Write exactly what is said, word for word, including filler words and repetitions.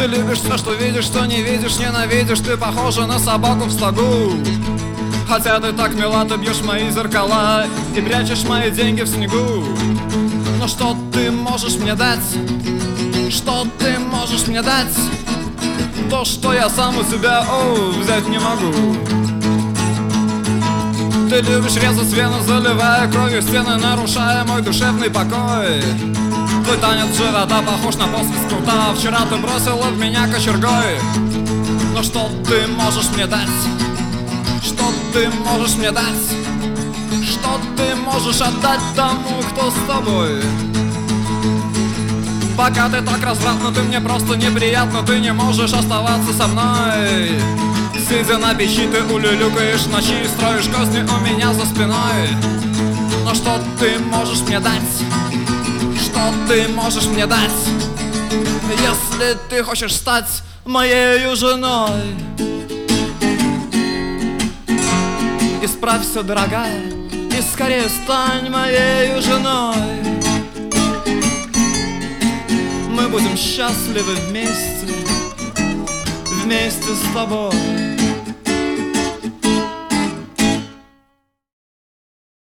Ты любишь все, что видишь, что не видишь, ненавидишь. Ты похожа на собаку в стогу. Хотя ты так мила, ты бьешь мои зеркала и прячешь мои деньги в снегу. Но что ты можешь мне дать? Что ты можешь мне дать? То, что я сам у себя, о, взять не могу. Ты любишь резать вену, заливая кровью стены, нарушая мой душевный покой. Твой танец живота похож на посвист крута. Вчера ты бросила в меня кочергой. Но что ты можешь мне дать? Что ты можешь мне дать? Что ты можешь отдать тому, кто с тобой? Пока ты так развратна, ты мне просто неприятна. Ты не можешь оставаться со мной. Сидя на печи, ты улюлюкаешь в ночи и строишь козни у меня за спиной. Но что ты можешь мне дать? Что ты можешь мне дать? Если ты хочешь стать моею женой. Исправь все, дорогая, и скорее стань моею женой. Мы будем счастливы вместе, вместе с тобой.